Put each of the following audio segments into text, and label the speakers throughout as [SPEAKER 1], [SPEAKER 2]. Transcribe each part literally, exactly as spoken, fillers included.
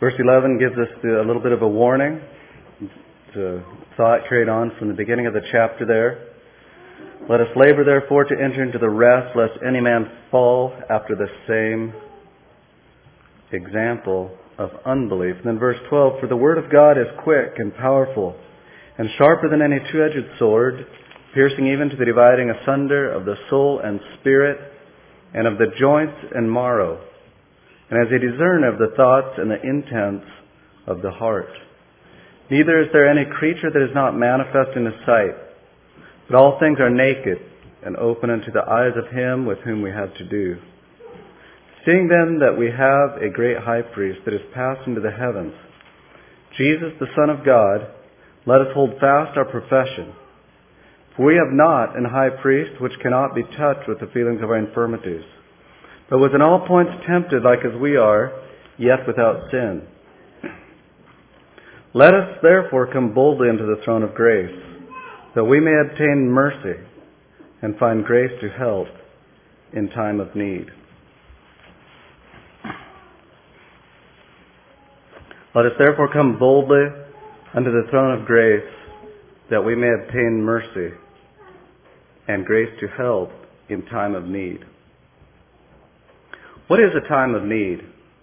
[SPEAKER 1] Verse eleven gives us the, a little bit of a warning. The thought carried on from the beginning of the chapter there. Let us labor therefore to enter into the rest, lest any man fall after the same example of unbelief. And then verse twelve, for the word of God is quick and powerful, and sharper than any two-edged sword, piercing even to the dividing asunder of the soul and spirit, and of the joints and marrow, and as a discerner of the thoughts and the intents of the heart. Neither is there any creature that is not manifest in His sight, but all things are naked and open unto the eyes of Him with whom we have to do. Seeing then that we have a great high priest that is passed into the heavens, Jesus the Son of God, let us hold fast our profession. For we have not an high priest which cannot be touched with the feelings of our infirmities, but was in all points tempted like as we are, yet without sin. Let us therefore come boldly unto the throne of grace, that we may obtain mercy and find grace to help in time of need. Let us therefore come boldly unto the throne of grace, that we may obtain mercy and grace to help in time of need. What is a time of need?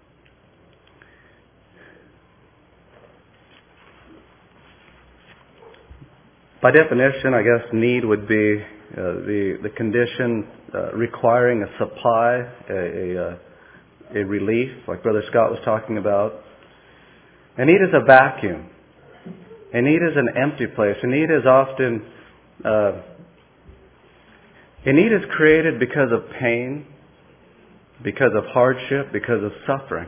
[SPEAKER 1] By definition, I guess need would be uh, the the condition uh, requiring a supply, a, a, a relief, like Brother Scott was talking about. A need is a vacuum. A need is an empty place. A need is often, uh, a need is created because of pain, because of hardship, because of suffering.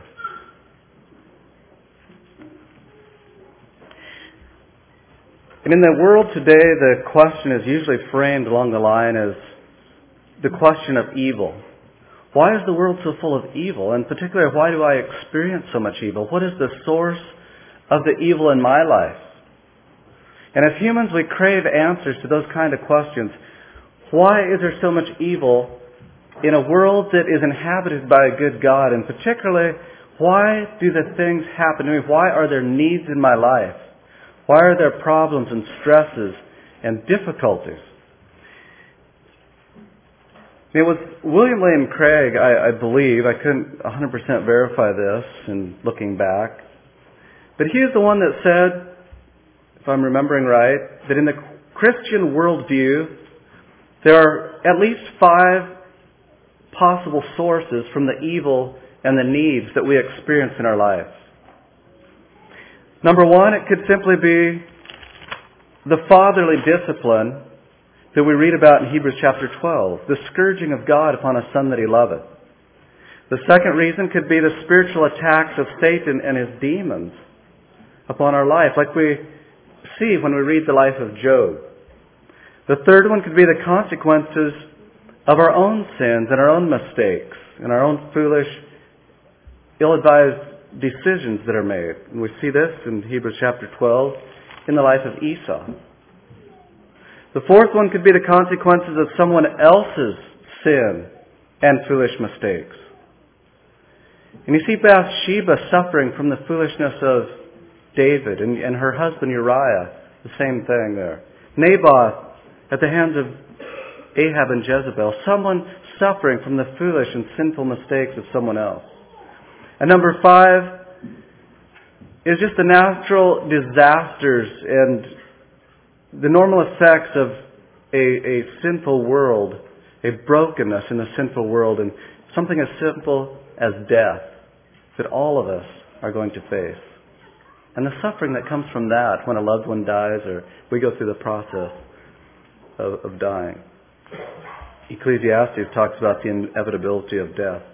[SPEAKER 1] And in the world today, the question is usually framed along the line as the question of evil. Why is the world so full of evil? And particularly, why do I experience so much evil? What is the source of the evil in my life? And as humans, we crave answers to those kind of questions. Why is there so much evil in a world that is inhabited by a good God? And particularly, why do the things happen to me? Why are there needs in my life? Why are there problems and stresses and difficulties? It was William Lane Craig, I, I believe, I couldn't one hundred percent verify this in looking back, but he is the one that said, if I'm remembering right, that in the Christian worldview, there are at least five possible sources from the evil and the needs that we experience in our life. Number one, it could simply be the fatherly discipline that we read about in Hebrews chapter twelve, the scourging of God upon a son that He loveth. The second reason could be the spiritual attacks of Satan and his demons upon our life, like we see when we read the life of Job. The third one could be the consequences of our own sins and our own mistakes and our own foolish, ill-advised decisions that are made. And we see this in Hebrews chapter twelve in the life of Esau. The fourth one could be the consequences of someone else's sin and foolish mistakes. And you see Bathsheba suffering from the foolishness of David and, and her husband Uriah, the same thing there. Naboth at the hands of Ahab and Jezebel, someone suffering from the foolish and sinful mistakes of someone else. And number five is just the natural disasters and the normal effects of a, a sinful world, a brokenness in the sinful world, and something as simple as death that all of us are going to face. And the suffering that comes from that when a loved one dies or we go through the process of, of dying. Ecclesiastes talks about the inevitability of death.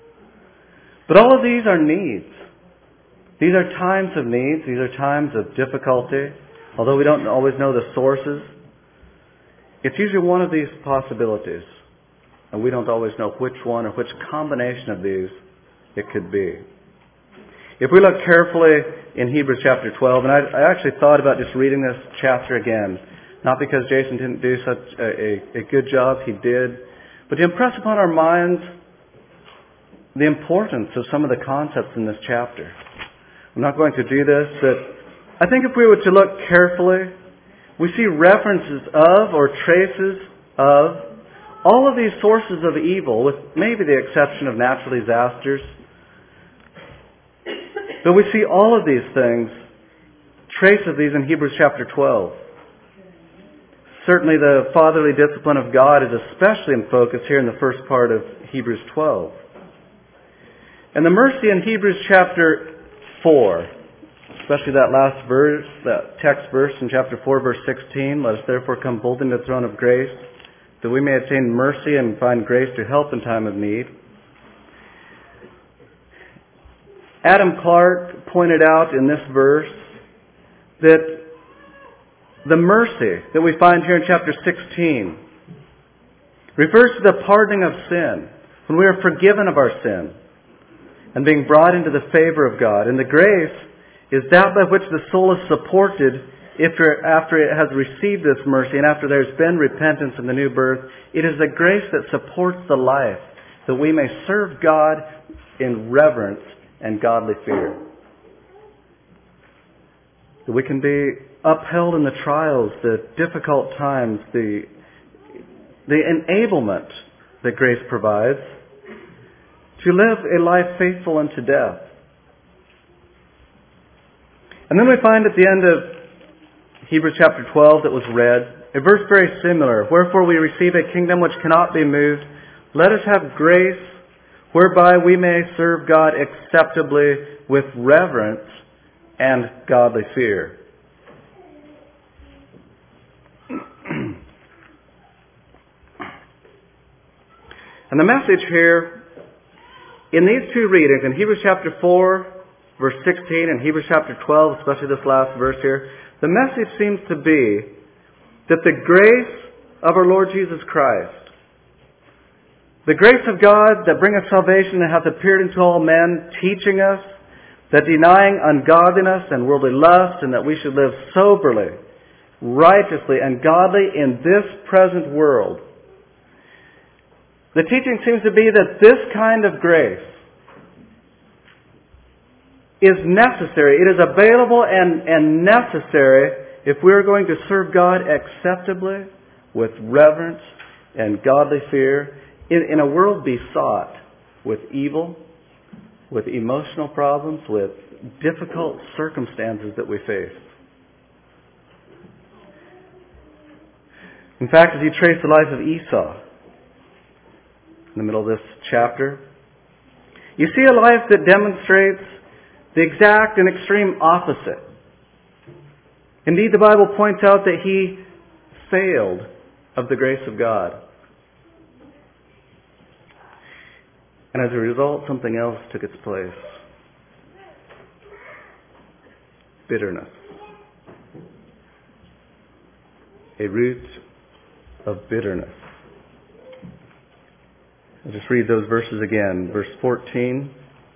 [SPEAKER 1] But all of these are needs. These are times of needs. These are times of difficulty. Although we don't always know the sources, it's usually one of these possibilities. And we don't always know which one or which combination of these it could be. If we look carefully in Hebrews chapter twelve, and I, I actually thought about just reading this chapter again, not because Jason didn't do such a, a, a good job, he did, but to impress upon our minds the importance of some of the concepts in this chapter. I'm not going to do this, but I think if we were to look carefully, we see references of or traces of all of these sources of evil, with maybe the exception of natural disasters. But we see all of these things, trace of these in Hebrews chapter twelve. Certainly the fatherly discipline of God is especially in focus here in the first part of Hebrews twelve. And the mercy in Hebrews chapter four, especially that last verse, that text verse in chapter four, verse sixteen, let us therefore come boldly to the throne of grace, that we may attain mercy and find grace to help in time of need. Adam Clarke pointed out in this verse that the mercy that we find here in chapter sixteen refers to the pardoning of sin, when we are forgiven of our sin and being brought into the favor of God. And the grace is that by which the soul is supported if after it has received this mercy and after there's been repentance and the new birth. It is the grace that supports the life that we may serve God in reverence and godly fear. That we can be upheld in the trials, the difficult times, the, the enablement that grace provides to live a life faithful unto death. And then we find at the end of Hebrews chapter twelve that was read, a verse very similar. Wherefore we receive a kingdom which cannot be moved. Let us have grace whereby we may serve God acceptably with reverence and godly fear. And the message here in these two readings, in Hebrews chapter four, verse sixteen, and Hebrews chapter twelve, especially this last verse here, the message seems to be that the grace of our Lord Jesus Christ, the grace of God that bringeth salvation and hath appeared unto all men, teaching us that denying ungodliness and worldly lust, and that we should live soberly, righteously, and godly in this present world. The teaching seems to be that this kind of grace is necessary. It is available and, and necessary if we are going to serve God acceptably, with reverence and godly fear, in, in a world besought with evil, with emotional problems, with difficult circumstances that we face. In fact, as you trace the life of Esau in the middle of this chapter, you see a life that demonstrates the exact and extreme opposite. Indeed, the Bible points out that he failed of the grace of God. And as a result, something else took its place. Bitterness. A root of bitterness. I'll just read those verses again. Verse fourteen.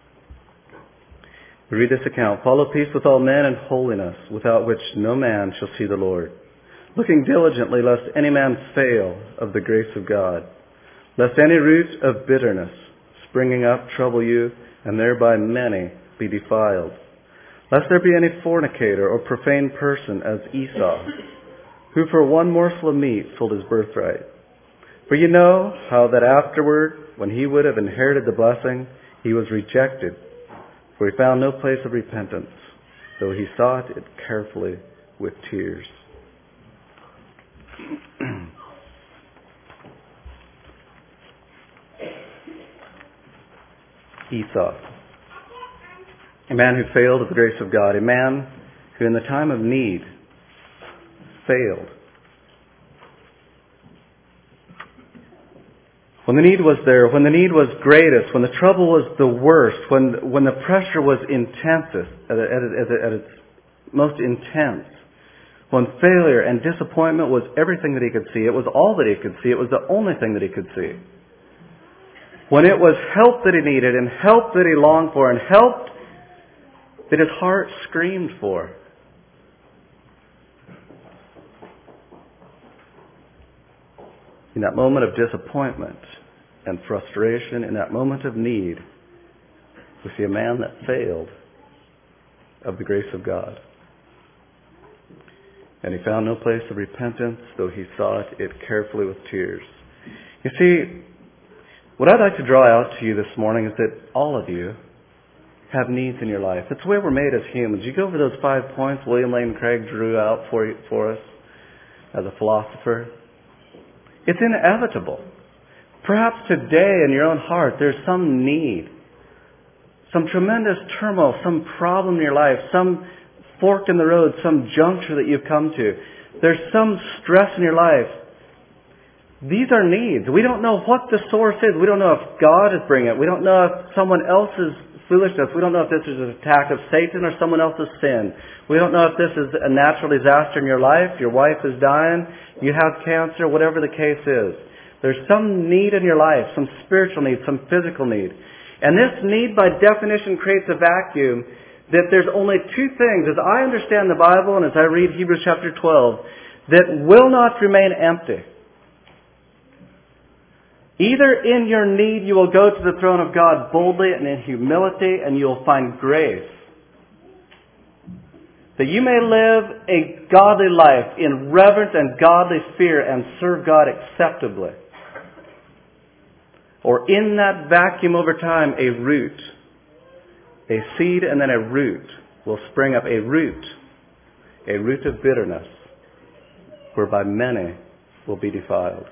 [SPEAKER 1] We read this account. Follow peace with all men and holiness, without which no man shall see the Lord. Looking diligently, lest any man fail of the grace of God. Lest any root of bitterness springing up trouble you, and thereby many be defiled. Lest there be any fornicator or profane person as Esau, who for one morsel of meat sold his birthright. For you know how that afterward, when he would have inherited the blessing, he was rejected, for he found no place of repentance, though he sought it carefully with tears. Esau, a man who failed of the grace of God, a man who in the time of need failed. When the need was there, when the need was greatest, when the trouble was the worst, when when the pressure was intensest, at, at, at, at its most intense, when failure and disappointment was everything that he could see, it was all that he could see, it was the only thing that he could see. When it was help that he needed, and help that he longed for, and help that his heart screamed for, in that moment of disappointment and frustration, in that moment of need, we see a man that failed of the grace of God. And he found no place of repentance, though he sought it carefully with tears. You see, what I'd like to draw out to you this morning is that all of you have needs in your life. It's the way we're made as humans. You go over those five points William Lane Craig drew out for, you, for us as a philosopher. It's inevitable. Perhaps today in your own heart there's some need, some tremendous turmoil, some problem in your life, some fork in the road, some juncture that you've come to. There's some stress in your life. These are needs. We don't know what the source is. We don't know if God is bringing it. We don't know if someone else's foolishness. We don't know if this is an attack of Satan or someone else's sin. We don't know if this is a natural disaster in your life. Your wife is dying. You have cancer, whatever the case is. There's some need in your life, some spiritual need, some physical need. And this need by definition creates a vacuum that there's only two things, as I understand the Bible and as I read Hebrews chapter twelve, that will not remain empty. Either in your need you will go to the throne of God boldly and in humility and you will find grace, that you may live a godly life in reverence and godly fear and serve God acceptably. Or in that vacuum over time, a root, a seed and then a root will spring up, a root, a root of bitterness, whereby many will be defiled.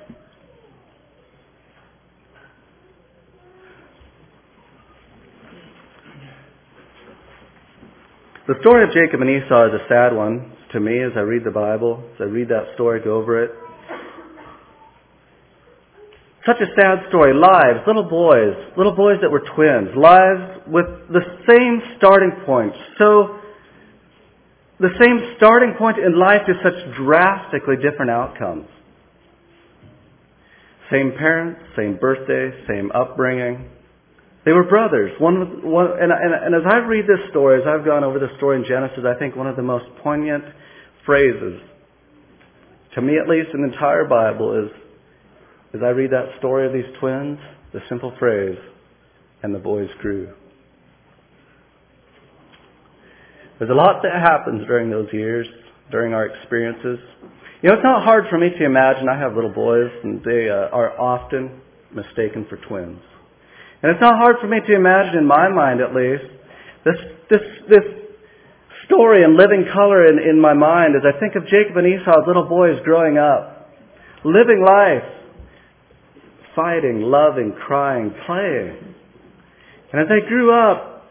[SPEAKER 1] The story of Jacob and Esau is a sad one to me as I read the Bible, as I read that story, go over it. Such a sad story. Lives, little boys, little boys that were twins, lives with the same starting point. So, the same starting point in life to such drastically different outcomes. Same parents, same birthday, same upbringing. They were brothers. One, with, one and, and, and as I read this story, as I've gone over this story in Genesis, I think one of the most poignant phrases, to me at least in the entire Bible, is as I read that story of these twins, the simple phrase, and the boys grew. There's a lot that happens during those years, during our experiences. You know, it's not hard for me to imagine. I have little boys, and they uh, are often mistaken for twins. And it's not hard for me to imagine, in my mind at least, this this this story in living color in, in my mind as I think of Jacob and Esau as little boys growing up, living life, fighting, loving, crying, playing. And as they grew up,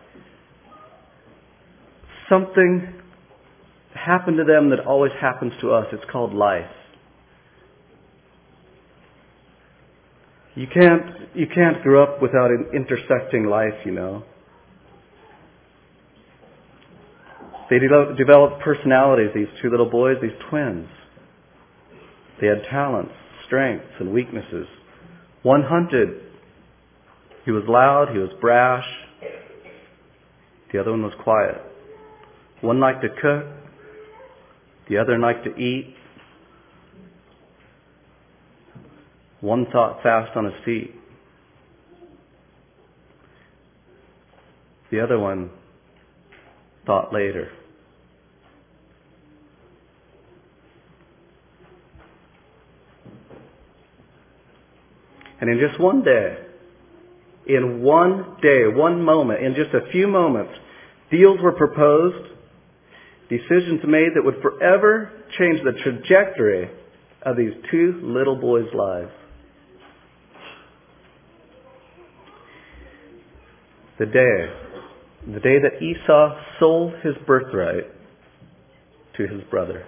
[SPEAKER 1] something happened to them that always happens to us. It's called life. You can't, you can't grow up without an intersecting life, you know. They developed, developed personalities, these two little boys, these twins. They had talents, strengths, and weaknesses. One hunted. He was loud, he was brash. The other one was quiet. One liked to cook. The other liked to eat. One thought fast on his feet. The other one thought later. And in just one day, in one day, one moment, in just a few moments, deals were proposed, decisions made that would forever change the trajectory of these two little boys' lives. The day, the day that Esau sold his birthright to his brother.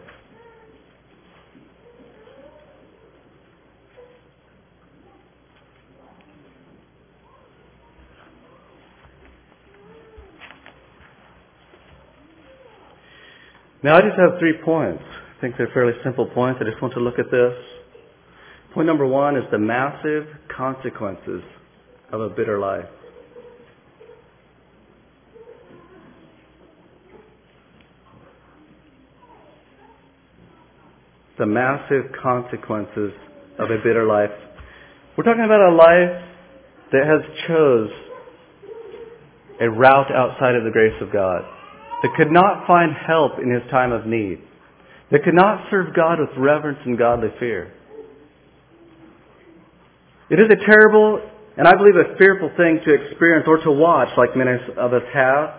[SPEAKER 1] Now I just have three points. I think they're fairly simple points. I just want to look at this. Point number one is the massive consequences of a bitter life. The massive consequences of a bitter life. We're talking about a life that has chose a route outside of the grace of God. that could not find help in his time of need, that could not serve God with reverence and godly fear. It is a terrible, and I believe a fearful thing to experience or to watch, like many of us have.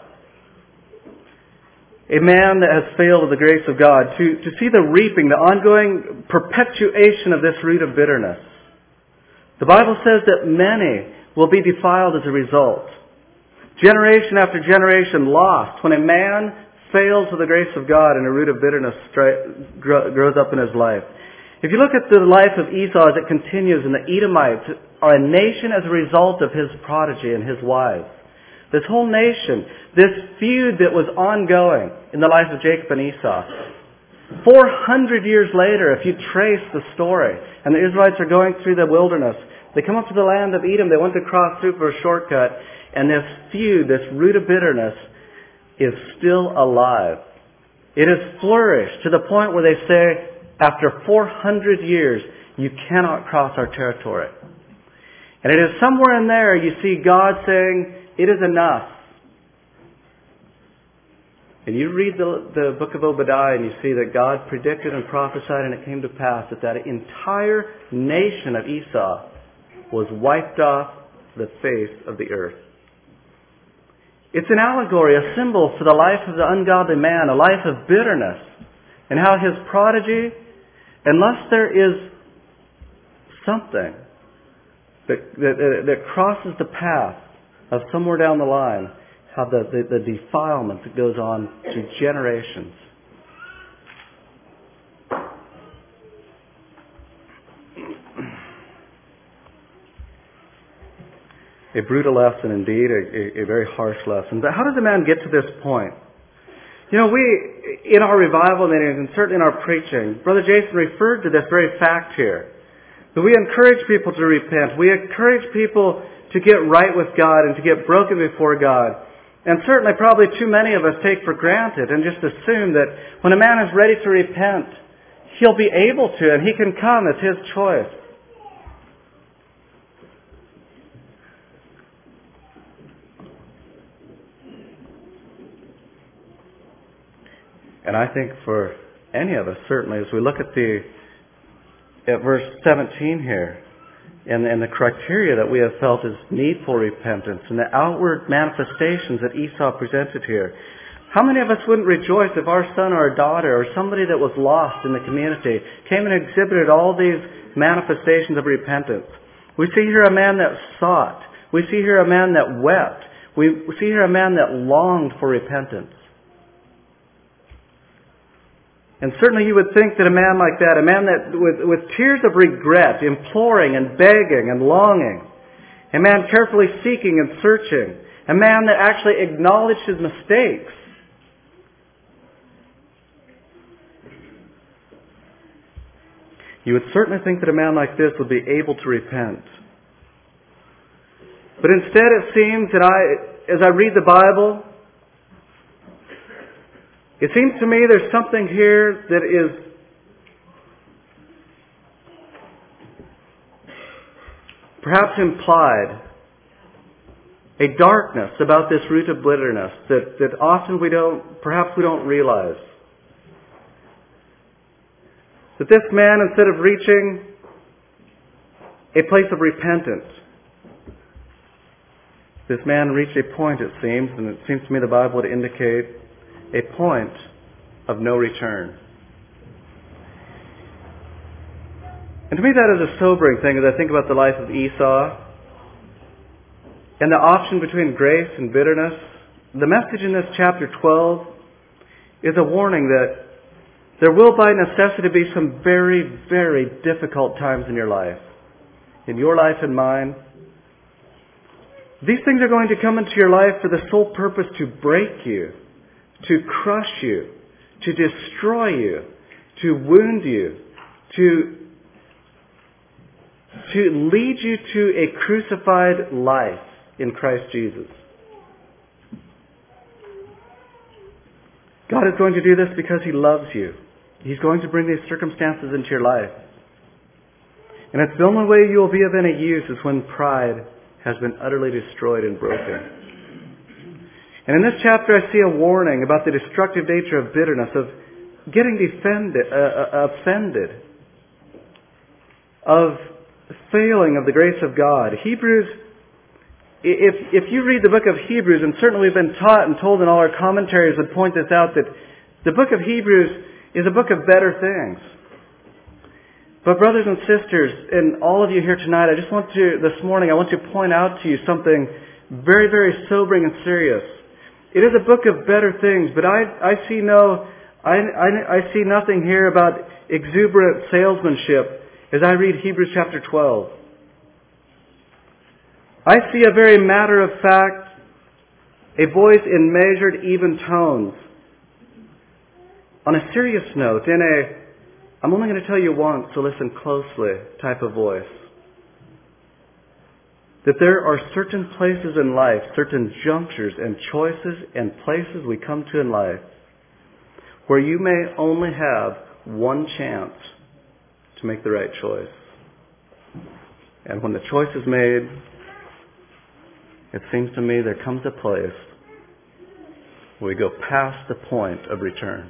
[SPEAKER 1] A man that has failed of the grace of God, to, to see the reaping, the ongoing perpetuation of this root of bitterness. The Bible says that many will be defiled as a result. Generation after generation lost when a man fails of the grace of God and a root of bitterness grows up in his life. If you look at the life of Esau as it continues, and the Edomites are a nation as a result of his prodigy and his wives. This whole nation, this feud that was ongoing in the life of Jacob and Esau. four hundred years later, if you trace the story, and the Israelites are going through the wilderness, they come up to the land of Edom, they want to cross through for a shortcut, and this feud, this root of bitterness, is still alive. It has flourished to the point where they say, after four hundred years, you cannot cross our territory. And it is somewhere in there you see God saying, it is enough. And you read the, the book of Obadiah and you see that God predicted and prophesied, and it came to pass that that entire nation of Esau was wiped off the face of the earth. It's an allegory, a symbol for the life of the ungodly man, a life of bitterness, and how his prodigy, unless there is something that, that, that crosses the path of somewhere down the line, how the, the, the defilement that goes on to generations. A brutal lesson indeed, a, a, a very harsh lesson. But how does a man get to this point? You know, we, in our revival meetings and certainly in our preaching, Brother Jason referred to this very fact here. That we encourage people to repent. We encourage people to get right with God and to get broken before God. And certainly probably too many of us take for granted and just assume that when a man is ready to repent, he'll be able to and he can come. It's his choice. And I think for any of us, certainly, as we look at the at verse seventeen here, and, and the criteria that we have felt is needful repentance, and the outward manifestations that Esau presented here, how many of us wouldn't rejoice if our son or our daughter or somebody that was lost in the community came and exhibited all these manifestations of repentance? We see here a man that sought. We see here a man that wept. We see here a man that longed for repentance. And certainly you would think that a man like that, a man that with, with tears of regret, imploring and begging and longing, a man carefully seeking and searching, a man that actually acknowledged his mistakes, you would certainly think that a man like this would be able to repent. But instead it seems that I, as I read the Bible, it seems to me there's something here that is perhaps implied, a darkness about this root of bitterness that, that often we don't, perhaps we don't realize. That this man, instead of reaching a place of repentance, this man reached a point, it seems, and it seems to me the Bible would indicate a point of no return. And to me that is a sobering thing as I think about the life of Esau and the option between grace and bitterness. The message in this chapter twelve is a warning that there will by necessity be some very, very difficult times in your life. In your life and mine. These things are going to come into your life for the sole purpose to break you, to crush you, to destroy you, to wound you, to, to lead you to a crucified life in Christ Jesus. God is going to do this because He loves you. He's going to bring these circumstances into your life. And it's the only way you will be of any use is when pride has been utterly destroyed and broken. And in this chapter I see a warning about the destructive nature of bitterness, of getting defended, uh, offended, of failing of the grace of God. Hebrews, if, if you read the book of Hebrews, and certainly we've been taught and told in all our commentaries would point this out, that the book of Hebrews is a book of better things. But brothers and sisters, and all of you here tonight, I just want to, this morning, I want to point out to you something very, very sobering and serious. It is a book of better things, but I, I see no, I, I, I see nothing here about exuberant salesmanship as I read Hebrews chapter twelve. I see a very matter of fact, a voice in measured, even tones. On a serious note, in a I'm only going to tell you once, so listen closely type of voice. That there are certain places in life, certain junctures and choices and places we come to in life where you may only have one chance to make the right choice. And when the choice is made, it seems to me there comes a place where we go past the point of return.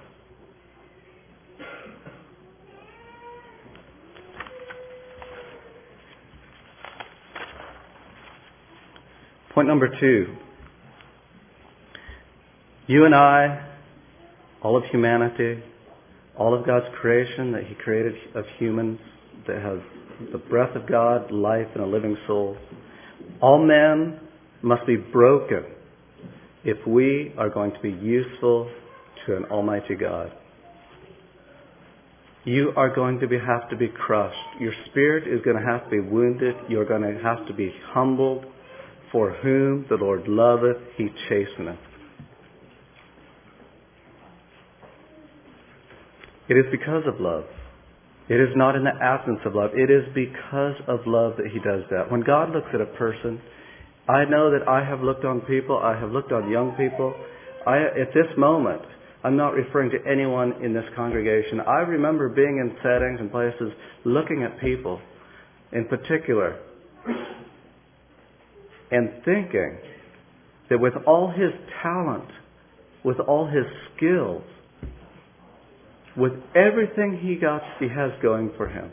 [SPEAKER 1] Point number two. You and I, all of humanity, all of God's creation that He created of humans that has the breath of God, life, and a living soul, all men must be broken if we are going to be useful to an almighty God. You are going to be, have to be crushed. Your spirit is going to have to be wounded. You're going to have to be humbled. For whom the Lord loveth, He chasteneth. It is because of love. It is not in the absence of love. It is because of love that He does that. When God looks at a person, I know that I have looked on people, I have looked on young people. I, at this moment, I'm not referring to anyone in this congregation. I remember being in settings and places looking at people in particular and thinking that with all his talent, with all his skills, with everything he got, he has going for him,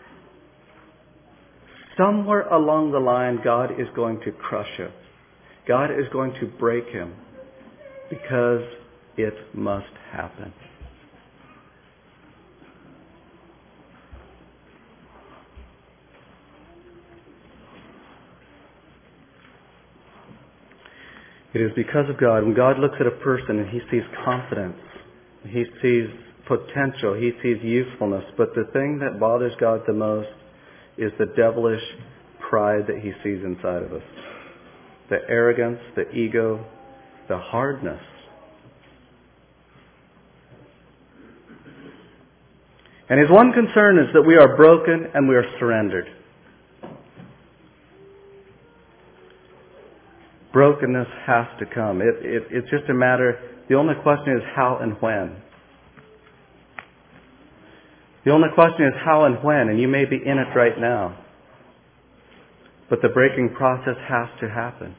[SPEAKER 1] somewhere along the line, God is going to crush him. God is going to break him because it must happen. It is because of God. When God looks at a person and He sees confidence, He sees potential, He sees usefulness, but the thing that bothers God the most is the devilish pride that He sees inside of us. The arrogance, the ego, the hardness. And His one concern is that we are broken and we are surrendered. Brokenness has to come. It, it, it's just a matter, the only question is how and when. The only question is how and when, and you may be in it right now. But the breaking process has to happen.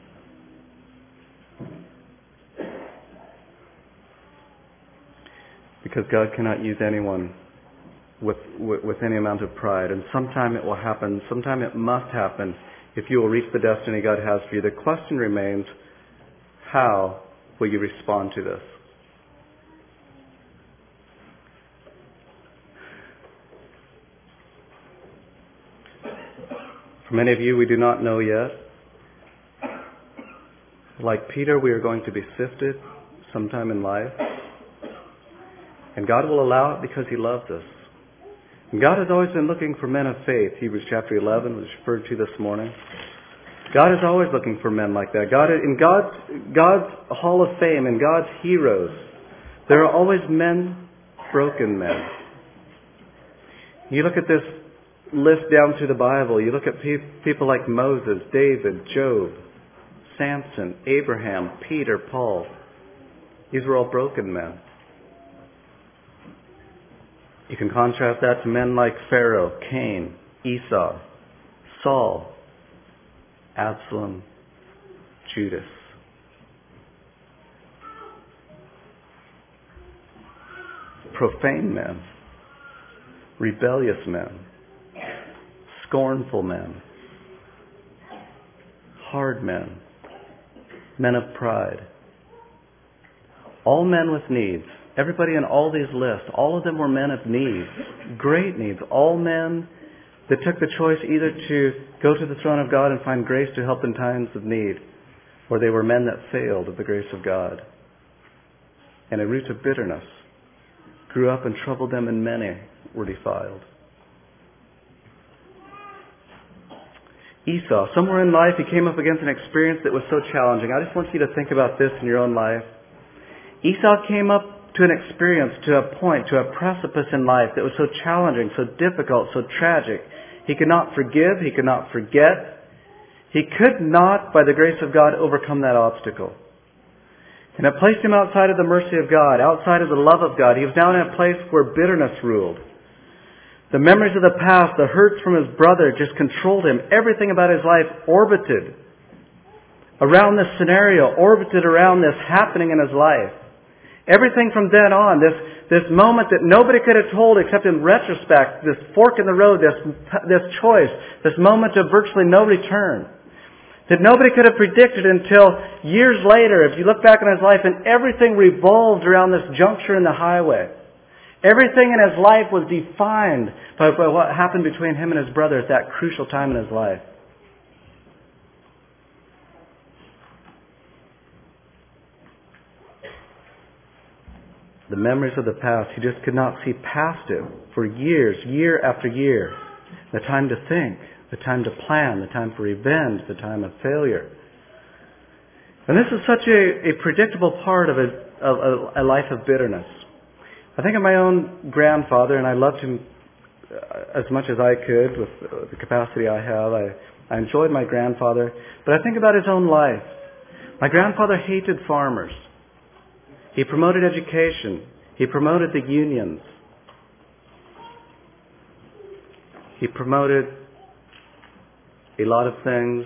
[SPEAKER 1] Because God cannot use anyone with, with, with any amount of pride. And sometime it will happen, sometime it must happen, if you will reach the destiny God has for you. The question remains, how will you respond to this? For many of you, we do not know yet. Like Peter, we are going to be sifted sometime in life. And God will allow it because He loves us. And God has always been looking for men of faith. Hebrews chapter eleven was referred to this morning. God is always looking for men like that. God, in God's, God's hall of fame, in God's heroes, there are always men, broken men. You look at this list down through the Bible. You look at pe- people like Moses, David, Job, Samson, Abraham, Peter, Paul. These were all broken men. You can contrast that to men like Pharaoh, Cain, Esau, Saul, Absalom, Judas. profane men, rebellious men, scornful men, hard men, men of pride. All men with needs. Everybody in all these lists, all of them were men of needs, great needs. All men that took the choice either to go to the throne of God and find grace to help in times of need, or they were men that failed of the grace of God. And a root of bitterness grew up and troubled them, and many were defiled. Esau, somewhere in life he came up against an experience that was so challenging. I just want you to think about this in your own life. Esau came up to an experience, to a point, to a precipice in life that was so challenging, so difficult, so tragic. He could not forgive, he could not forget. He could not, by the grace of God, overcome that obstacle. And it placed him outside of the mercy of God, outside of the love of God. He was now in a place where bitterness ruled. The memories of the past, the hurts from his brother just controlled him. Everything about his life orbited around this scenario, orbited around this happening in his life. Everything from then on, this, this moment that nobody could have told except in retrospect, this fork in the road, this, this choice, this moment of virtually no return, that nobody could have predicted until years later, if you look back on his life, and everything revolved around this juncture in the highway. Everything in his life was defined by, by what happened between him and his brother at that crucial time in his life. The memories of the past, he just could not see past it for years, year after year. The time to think, the time to plan, the time for revenge, the time of failure. And this is such a, a predictable part of a, of a, a life of bitterness. I think of my own grandfather, and I loved him as much as I could with the capacity I have. I, I enjoyed my grandfather, but I think about his own life. My grandfather hated farmers. He promoted education. He promoted the unions. He promoted a lot of things.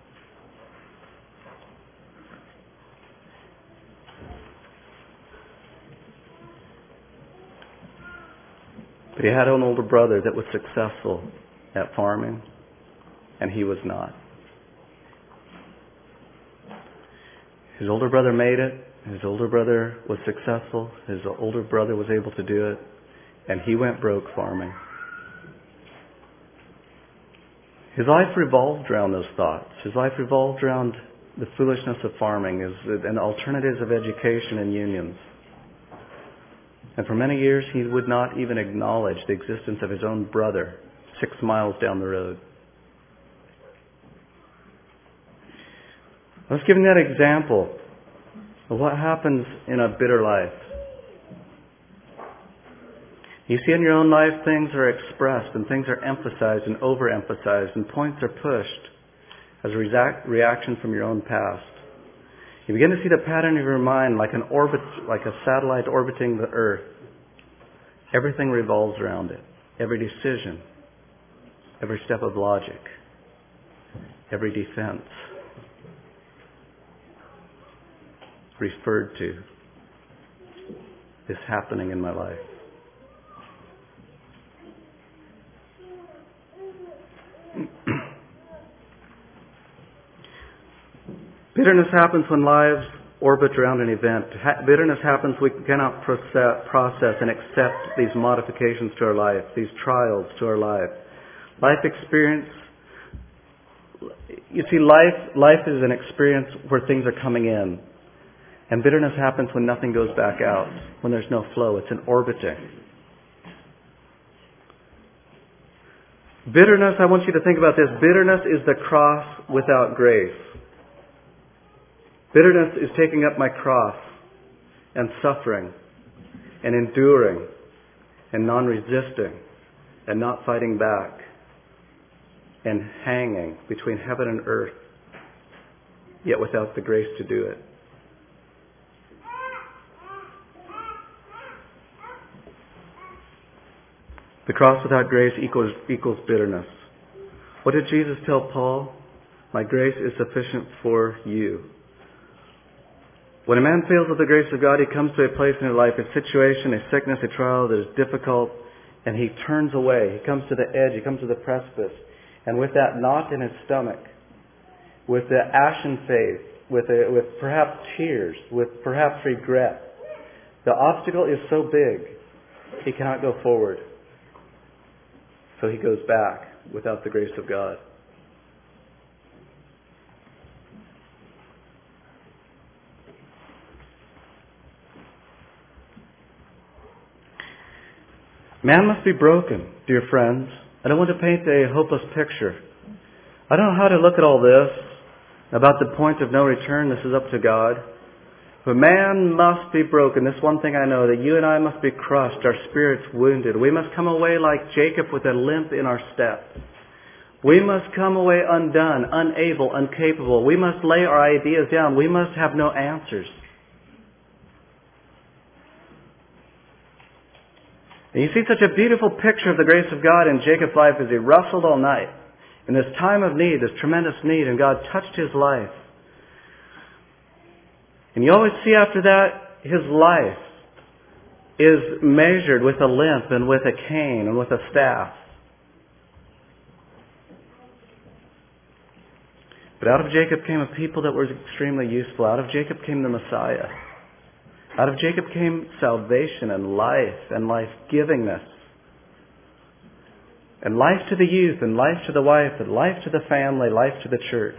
[SPEAKER 1] But he had an older brother that was successful at farming, and he was not. His older brother made it. His older brother was successful. His older brother was able to do it. And he went broke farming. His life revolved around those thoughts. His life revolved around the foolishness of farming and the alternatives of education and unions. And for many years he would not even acknowledge the existence of his own brother six miles down the road. I was giving that example of what happens in a bitter life. You see, in your own life, things are expressed and things are emphasized and overemphasized, and points are pushed as a reaction from your own past. You begin to see the pattern of your mind like an orbit, like a satellite orbiting the earth. Everything revolves around it. Every decision, every step of logic, every defense referred to is happening in my life. Bitterness happens when lives orbit around an event. Ha- bitterness happens when we cannot process, process and accept these modifications to our life, these trials to our life. Life experience, you see, life, life is an experience where things are coming in. And bitterness happens when nothing goes back out, when there's no flow. It's an orbiting. Bitterness, I want you to think about this. Bitterness is the cross without grace. Bitterness is taking up my cross and suffering and enduring and non-resisting and not fighting back and hanging between heaven and earth, yet without the grace to do it. The cross without grace equals, equals bitterness. What did Jesus tell Paul? My grace is sufficient for you. When a man fails with the grace of God, he comes to a place in his life, a situation, a sickness, a trial that is difficult, and he turns away. He comes to the edge. He comes to the precipice. And with that knot in his stomach, with the ashen face, with, a, with perhaps tears, with perhaps regret, the obstacle is so big, he cannot go forward. So he goes back without the grace of God. Man must be broken, dear friends. I don't want to paint a hopeless picture. I don't know how to look at all this about the point of no return. This is up to God. But man must be broken. This one thing I know, that you and I must be crushed, our spirits wounded. We must come away like Jacob with a limp in our step. We must come away undone, unable, incapable. We must lay our ideas down. We must have no answers. And you see such a beautiful picture of the grace of God in Jacob's life as he wrestled all night. In this time of need, this tremendous need, and God touched his life. And you always see after that, his life is measured with a limp and with a cane and with a staff. But out of Jacob came a people that were extremely useful. Out of Jacob came the Messiah. Out of Jacob came salvation and life and life-givingness. And life to the youth and life to the wife and life to the family, life to the church.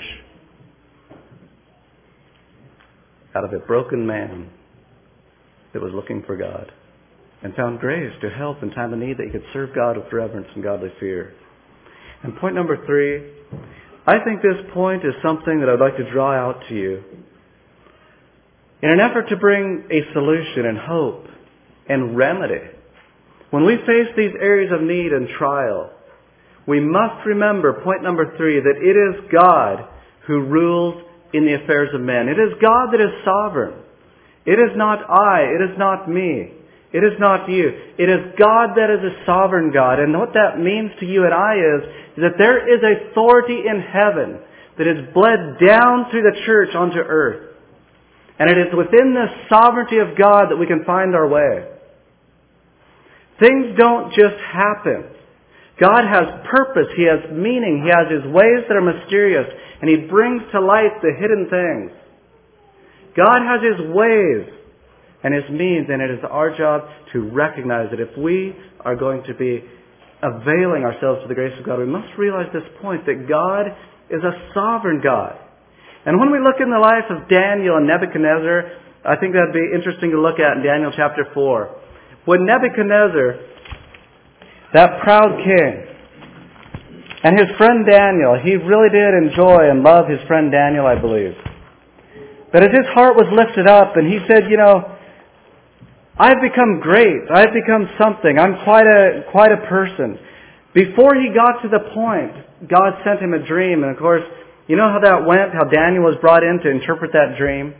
[SPEAKER 1] Out of a broken man that was looking for God and found grace to help in time of need, that he could serve God with reverence and godly fear. And point number three, I think this point is something that I'd like to draw out to you. In an effort to bring a solution and hope and remedy, when we face these areas of need and trial, we must remember, point number three, that it is God who rules in the affairs of men. It is God that is sovereign. It is not I. It is not me. It is not you. It is God that is a sovereign God. And what that means to you and I is, is that there is authority in heaven that is bled down through the church onto earth. And it is within the sovereignty of God that we can find our way. Things don't just happen. God has purpose. He has meaning. He has His ways that are mysterious. And He brings to light the hidden things. God has His ways and His means. And it is our job to recognize that if we are going to be availing ourselves to the grace of God, we must realize this point, that God is a sovereign God. And when we look in the life of Daniel and Nebuchadnezzar, I think that would be interesting to look at in Daniel chapter four. When Nebuchadnezzar, that proud king, and his friend Daniel, he really did enjoy and love his friend Daniel, I believe. But as his heart was lifted up and he said, you know, I've become great. I've become something. I'm quite a, quite a person. Before he got to the point, God sent him a dream. And of course, you know how that went? How Daniel was brought in to interpret that dream?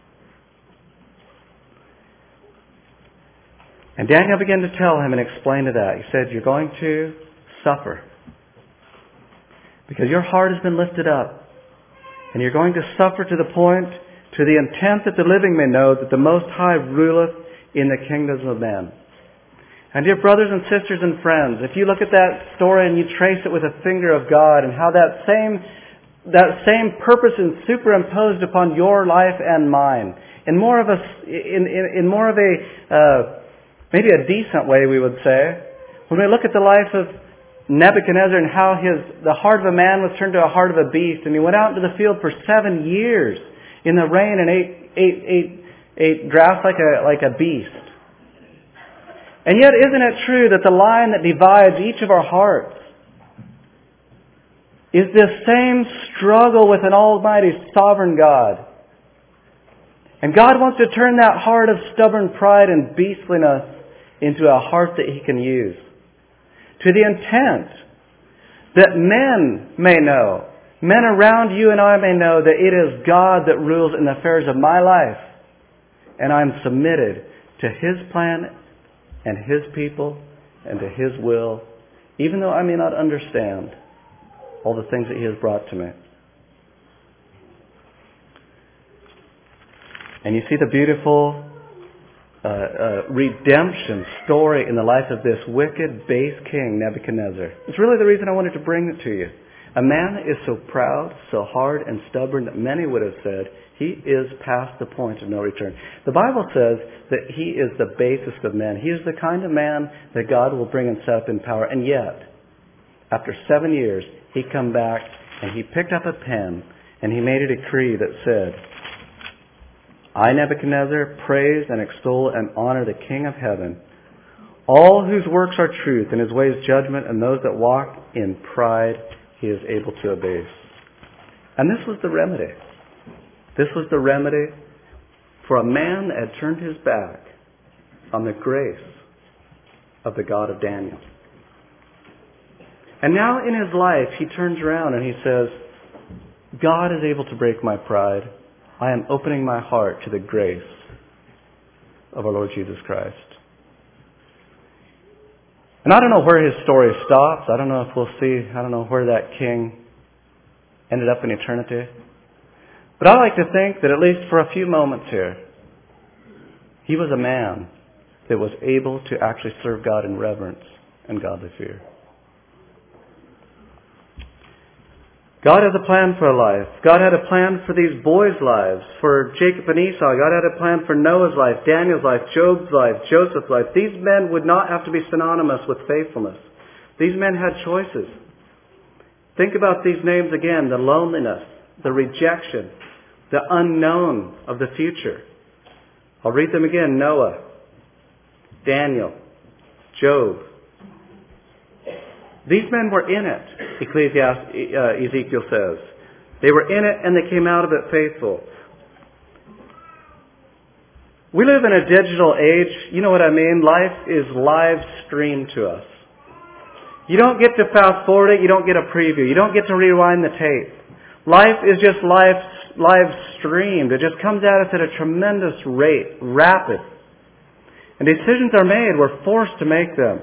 [SPEAKER 1] And Daniel began to tell him and explain to that. He said, you're going to suffer. Because your heart has been lifted up. And you're going to suffer to the point, to the intent that the living may know that the Most High ruleth in the kingdoms of men. And dear brothers and sisters and friends, if you look at that story and you trace it with a finger of God, and how that same that same purpose is superimposed upon your life and mine, in more of a in in, in more of a uh, maybe a decent way, we would say, when we look at the life of Nebuchadnezzar and how his the heart of a man was turned to a heart of a beast, and he went out into the field for seven years in the rain and ate ate ate ate grass like a like a beast. And yet, isn't it true that the line that divides each of our hearts is this same struggle with an almighty sovereign God? And God wants to turn that heart of stubborn pride and beastliness into a heart that He can use, to the intent that men may know, men around you and I may know, that it is God that rules in the affairs of my life, and I'm submitted to His plan and His people and to His will, even though I may not understand all the things that He has brought to me. And you see the beautiful uh, uh, redemption story in the life of this wicked, base king, Nebuchadnezzar. It's really the reason I wanted to bring it to you. A man that is so proud, so hard and stubborn that many would have said, he is past the point of no return. The Bible says that he is the basest of men. He is the kind of man that God will bring and set up in power. And yet, after seven years, he come back and he picked up a pen and he made a decree that said, I, Nebuchadnezzar, praise and extol and honor the King of heaven, all whose works are truth and his ways judgment, and those that walk in pride he is able to abase. And this was the remedy. This was the remedy for a man that had turned his back on the grace of the God of Daniel. And now in his life, he turns around and he says, God is able to break my pride. I am opening my heart to the grace of our Lord Jesus Christ. And I don't know where his story stops. I don't know if we'll see, I don't know where that king ended up in eternity. But I like to think that at least for a few moments here, he was a man that was able to actually serve God in reverence and godly fear. God has a plan for a life. God had a plan for these boys' lives, for Jacob and Esau. God had a plan for Noah's life, Daniel's life, Job's life, Joseph's life. These men would not have to be synonymous with faithfulness. These men had choices. Think about these names again, the loneliness, the rejection, the unknown of the future. I'll read them again. Noah, Daniel, Job. These men were in it, Ecclesiastes, uh, Ezekiel says. They were in it and they came out of it faithful. We live in a digital age. You know what I mean? Life is live streamed to us. You don't get to fast forward it. You don't get a preview. You don't get to rewind the tape. Life is just live, live streamed. It just comes at us at a tremendous rate, rapid. And decisions are made. We're forced to make them.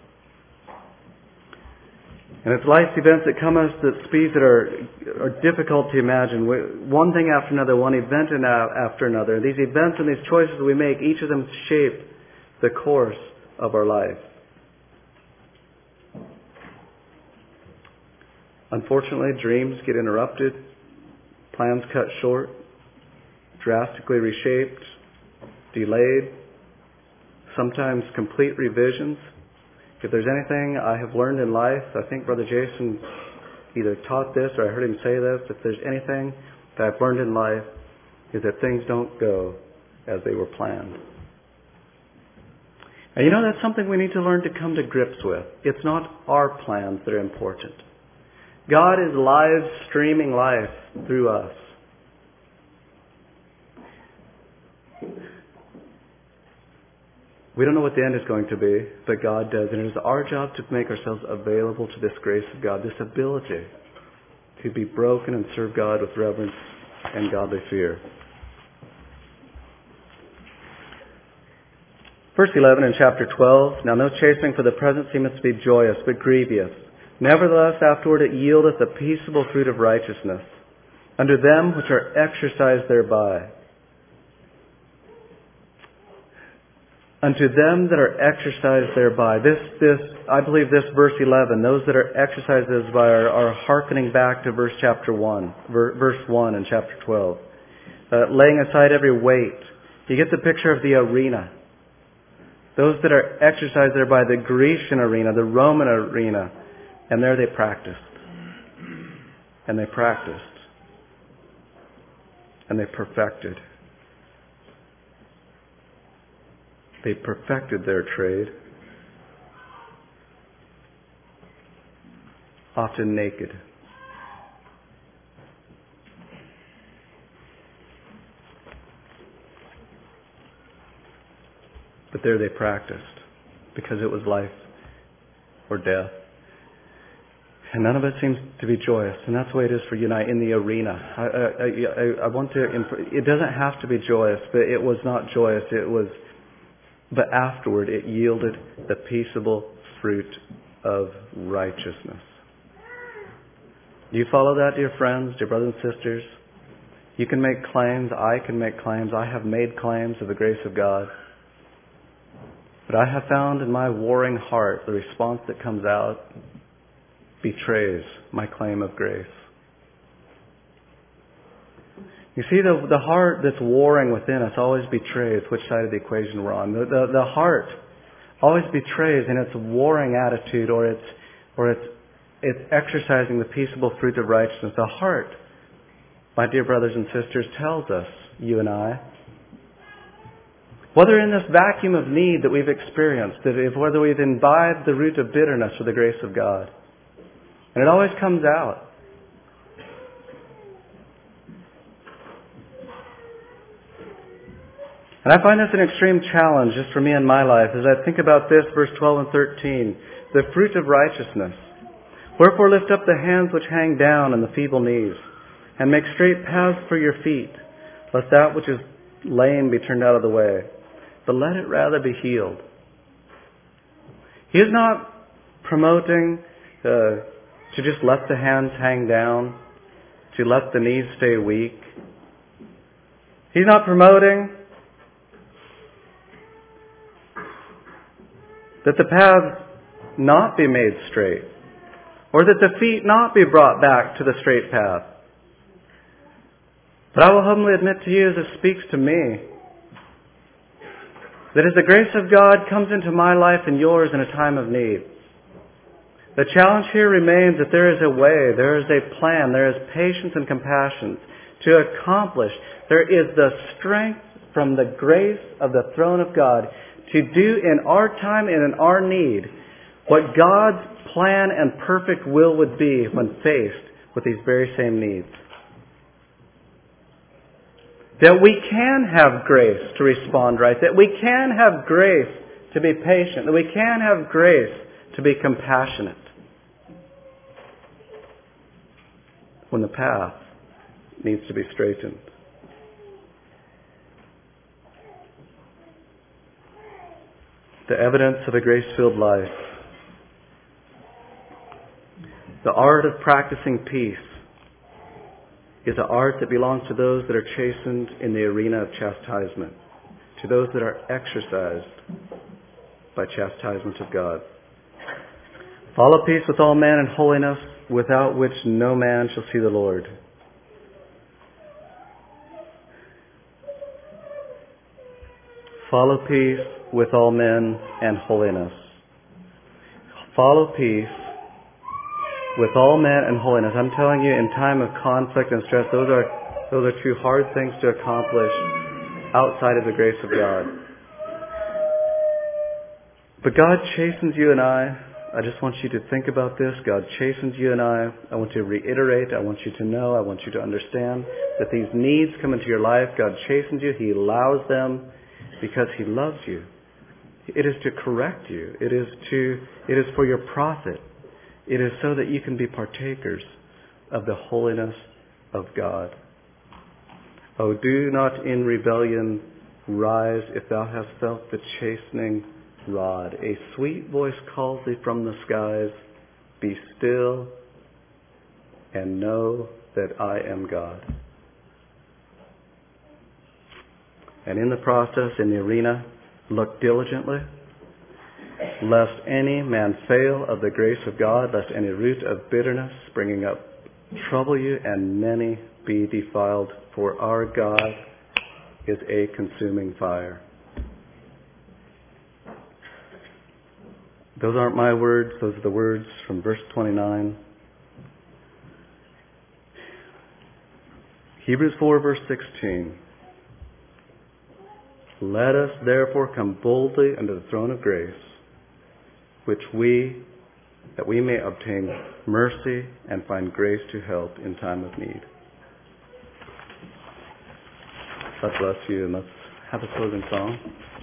[SPEAKER 1] And it's life's events that come at us at speeds that are, are difficult to imagine. One thing after another, one event after another. These events and these choices we make, each of them shape the course of our life. Unfortunately, dreams get interrupted, plans cut short, drastically reshaped, delayed, sometimes complete revisions. If there's anything I have learned in life, I think Brother Jason either taught this or I heard him say this, if there's anything that I've learned in life, is that things don't go as they were planned. And you know, that's something we need to learn to come to grips with. It's not our plans that are important. God is live streaming life through us. We don't know what the end is going to be, but God does. And it is our job to make ourselves available to this grace of God, this ability to be broken and serve God with reverence and godly fear. Verse eleven in chapter twelve, Now no chastening for the present seemeth to be joyous, but grievous. Nevertheless afterward it yieldeth the peaceable fruit of righteousness unto them which are exercised thereby. Unto them that are exercised thereby. This, this, I believe this verse eleven, those that are exercised thereby are, are hearkening back to verse chapter one, ver, verse one in chapter twelve. Uh, laying aside every weight. You get the picture of the arena. Those that are exercised thereby, the Grecian arena, the Roman arena. And there they practiced. And they practiced. And they perfected. They perfected their trade, often naked. But there they practiced, because it was life or death. And none of it seems to be joyous. And that's the way it is for you and I in the arena. I, I, I, I want to, it doesn't have to be joyous, but it was not joyous. It was But afterward it yielded the peaceable fruit of righteousness. Do you follow that, dear friends, dear brothers and sisters? You can make claims. I can make claims. I have made claims of the grace of God. But I have found in my warring heart the response that comes out betrays my claim of grace. You see, the, the heart that's warring within us always betrays which side of the equation we're on. The, the, the heart always betrays in its warring attitude, or its, or its, it's exercising the peaceable fruit of righteousness. The heart, my dear brothers and sisters, tells us, you and I, whether in this vacuum of need that we've experienced, that if, whether we've imbibed the root of bitterness or the grace of God. And it always comes out. And I find this an extreme challenge just for me in my life as I think about this, verse twelve and thirteen, the fruit of righteousness. Wherefore lift up the hands which hang down and the feeble knees, and make straight paths for your feet, lest that which is lame be turned out of the way, but let it rather be healed. He is not promoting uh, to just let the hands hang down, to let the knees stay weak. He's not promoting that the paths not be made straight, or that the feet not be brought back to the straight path. But I will humbly admit to you, as it speaks to me, that as the grace of God comes into my life and yours in a time of need, the challenge here remains that there is a way, there is a plan, there is patience and compassion to accomplish. There is the strength from the grace of the throne of God to do in our time and in our need what God's plan and perfect will would be when faced with these very same needs. That we can have grace to respond right, that we can have grace to be patient, that we can have grace to be compassionate when the path needs to be straightened. The evidence of a grace-filled life. The art of practicing peace is an art that belongs to those that are chastened in the arena of chastisement, to those that are exercised by chastisement of God. Follow peace with all men and holiness, without which no man shall see the Lord. Follow peace with all men and holiness. Follow peace with all men and holiness. I'm telling you, in time of conflict and stress, those are those are two hard things to accomplish outside of the grace of God. But God chastens you and I. I just want you to think about this. God chastens you and I. I want to reiterate. I want you to know. I want you to understand that these needs come into your life. God chastens you. He allows them because He loves you. It is to correct you. It is to. It is for your profit. It is so that you can be partakers of the holiness of God. Oh, do not in rebellion rise if thou hast felt the chastening rod. A sweet voice calls thee from the skies. Be still and know that I am God. And in the process, in the arena, look diligently, lest any man fail of the grace of God, lest any root of bitterness springing up trouble you, and many be defiled. For our God is a consuming fire. Those aren't my words. Those are the words from verse twenty-nine. Hebrews four, verse sixteen. Let us therefore come boldly unto the throne of grace, which we, that we may obtain mercy and find grace to help in time of need. God bless you, and let's have a closing song.